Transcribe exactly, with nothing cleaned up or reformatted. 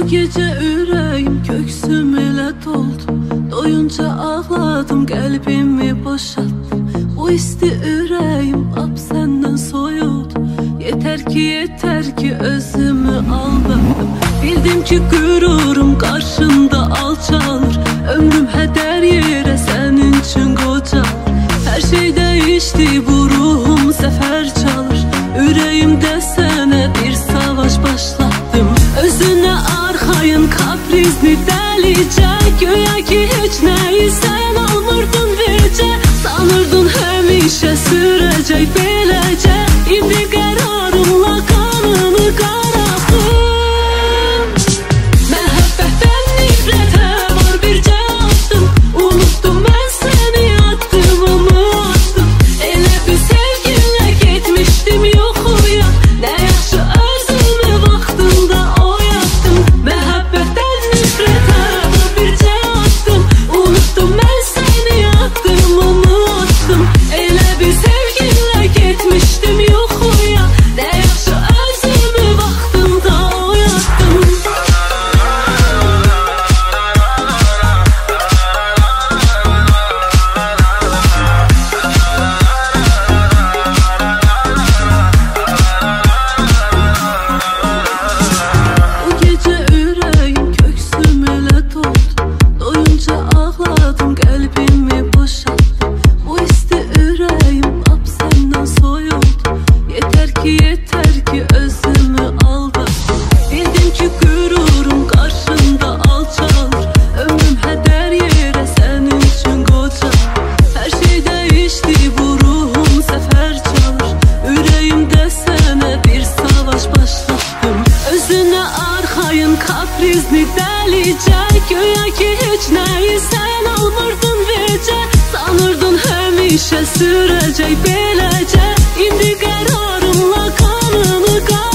gece ürəyim köksüm elə doldu. Doyunca ağladım, qəlbimi boşalttım. Bu isti ürəyim lap səndən soyuldu. Yeter ki, yeter ki özümü aldattım. Bildim ki qürurum qarşında alçalır. Ömrüm hədər yerə sənin üçün qocalır. Hər şey dəyişdi, bu ruhum səfər çalır. Ürəyimdə sənə bir savaş başlattım. Özünə arxayın, kaprizli, dəlicə. Güya ki heç nəyi sən almırdın vecə. Sanırdın həmişə sürəcək beləcə. İndi qərarımla qanını qarattım. Məhəbbətdən nifrətə var bircə addım. Unutdum mən səni, addımımı attım. Elə bir sevginlə getmişdim yoxuya. Nə yaxşı özümü vaxtında oyatdım. Məhəbbətdən nifrətə var bircə addım. Unutdum mən səni, addımımı attım. Elə bir sevginlə getmişdim yoxuya. Nə yaxşı özümü vaxtında oyatdım. Bu gece ürəyim köksüm elə doldu. Doyunca ağladım, qəlbimi boşalttım. Bu isti ürəyim lap səndən soyuldu. Yeter ki, yeter ki özümü aldattım. Bildim ki qürurum qarşında alçalır. Ömrüm hədər yerə sənin üçün qocalır. Hər şey dəyişdi, bu ruhum səfər çalır. Ürəyimdə sənə bir savaş başlattım. Özünə arxayın, kaprizli, dəlicə. Güya ki heç nəyi sən almırdın vecə. Sanırdın həmişə sürəcək beləcə. İndi qərarımla qanını qarattım.